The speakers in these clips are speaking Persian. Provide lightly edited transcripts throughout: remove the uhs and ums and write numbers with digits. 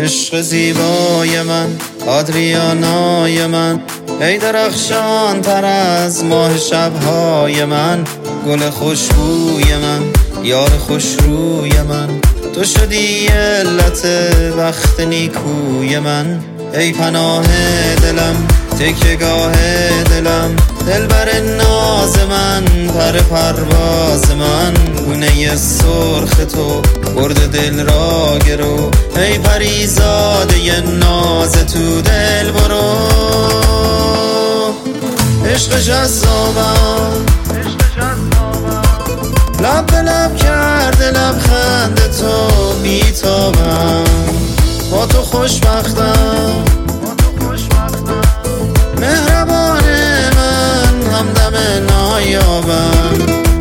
عشق زیبای من، آدریانای من، ای درخشان تر از ماه شبهای من، گل خوشبوی من، یار خوشروی من، تو شدی علت وقت نیکوی من، ای پناه دلم، تکیه‌گاه دلم، دلبر ناز من، پر پرواز من، گونه سرخ تو برد دل را گرو، ای پریزاده ناز تو دل برو. عشق جذابم، لب به لب کرده لبخند تو بیتابم، با تو خوشبختم، مهربان من، همدم نایابم،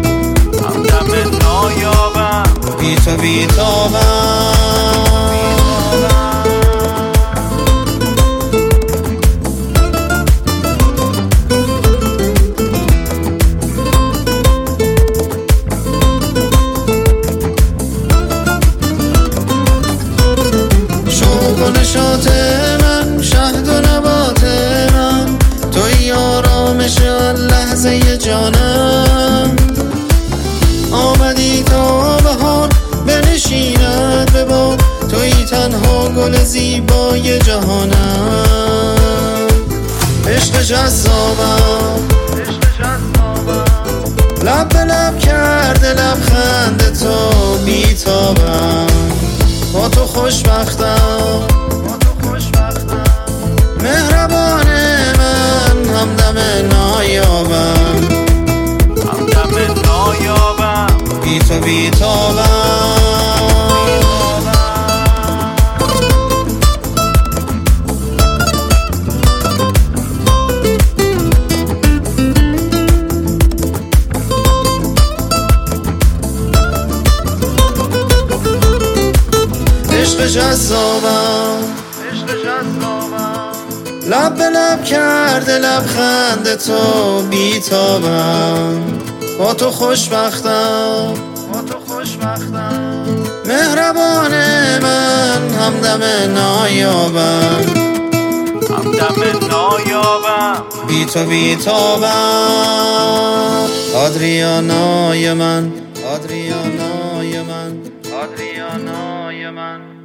بی تو بیتابم. شوق و نشاط من، شهد و نبات من، توی آرامش لحظه جانم، آمدی تا بهار بنشیند به بار، توی تنها گل زیبای جهانم. عشق جذابم، لب به لب کرده لبخند تو بیتابم، با تو خوشبختم، مهربان من، همدم نایابم، بی تو بیتابم. عشق جذابم، لب به لب کرده لبخند تو بیتابم، با تو خوشبختم، مهربان من، همدم نایابم، بی تو بیتابم. آدریانای من، آدریانای من، آدریانای من.